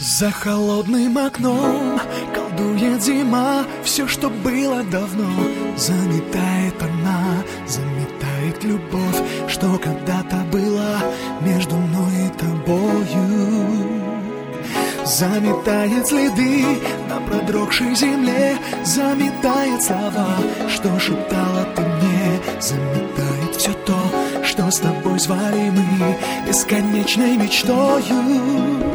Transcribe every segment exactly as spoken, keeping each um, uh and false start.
За холодным окном колдует зима. Все, что было давно, заметает она. Заметает любовь, что когда-то была между мной и тобою. Заметает следы на продрогшей земле. Заметает слова, что шептала ты мне. Заметает все то, что с тобой звали мы бесконечной мечтою.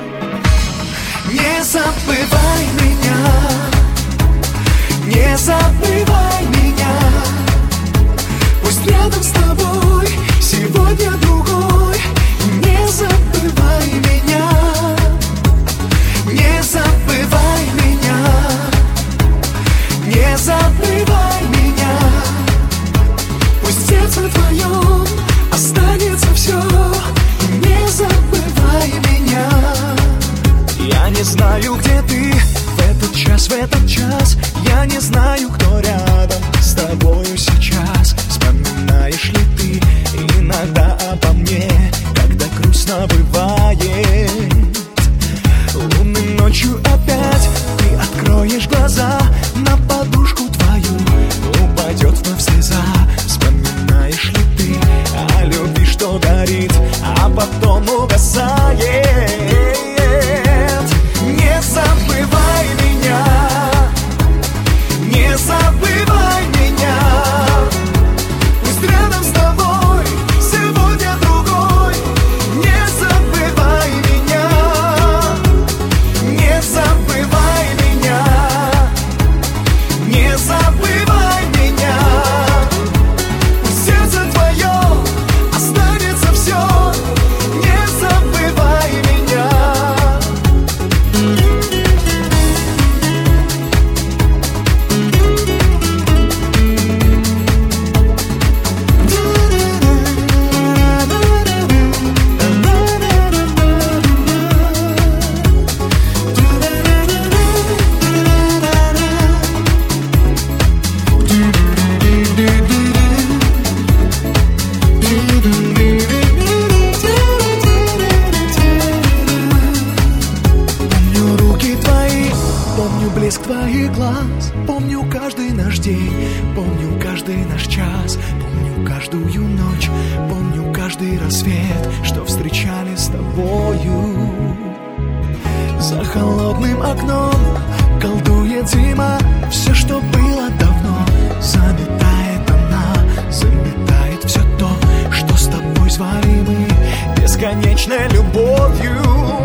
Не забывай меня, не забывай меня. Пусть рядом с тобой сегодня другой. Не забывай меня, не забывай меня, не забывай меня. Пусть в сердце твоем останется все. Не забывай меня. Я не знаю, где ты в этот час, в этот час. Я не знаю, кто рядом с тобою сейчас. Вспоминаешь ли ты иногда обо мне, когда грустно бывает? Лунной ночью опять ты откроешь глаза, на подушку твою упадет вновь слеза. Вспоминаешь ли ты о любви, что горит, а потом угасает? Не забывай меня, не забывай меня. Пусть рядом с тобой сегодня другой. Не забывай меня, не забывай меня, не забывай меня. Пусть в сердце твоем останется все. Не забывай меня. Помню руки твои, помню блеск твоих глаз, помню каждый наш день, помню каждый наш час, помню каждую ночь, помню каждый рассвет, что встречали с тобою. За холодным окном колдует зима. Все, что было давно, заметает она. Заметает все то, что с тобой звали мы бесконечной любовью.